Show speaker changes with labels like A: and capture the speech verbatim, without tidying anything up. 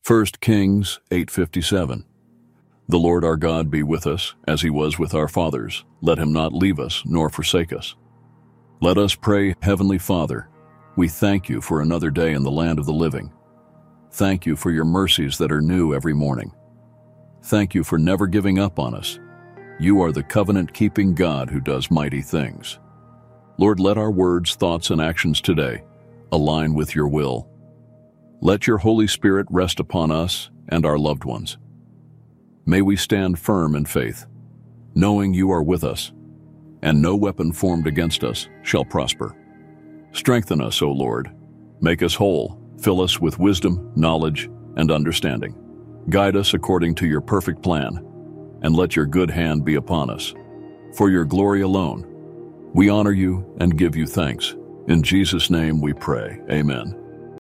A: First Kings eight fifty-seven. The Lord our God be with us, as he was with our fathers. Let him not leave us nor forsake us. Let us pray. Heavenly Father, we thank you for another day in the land of the living. Thank you for your mercies that are new every morning. Thank you for never giving up on us. You are the covenant-keeping God who does mighty things. Lord, let our words, thoughts, and actions today align with your will. Let your Holy Spirit rest upon us and our loved ones. May we stand firm in faith, knowing you are with us, and no weapon formed against us shall prosper. Strengthen us, O Lord. Make us whole. Fill us with wisdom, knowledge, and understanding. Guide us according to your perfect plan, and let your good hand be upon us. For your glory alone, we honor you and give you thanks. In Jesus' name we pray. Amen.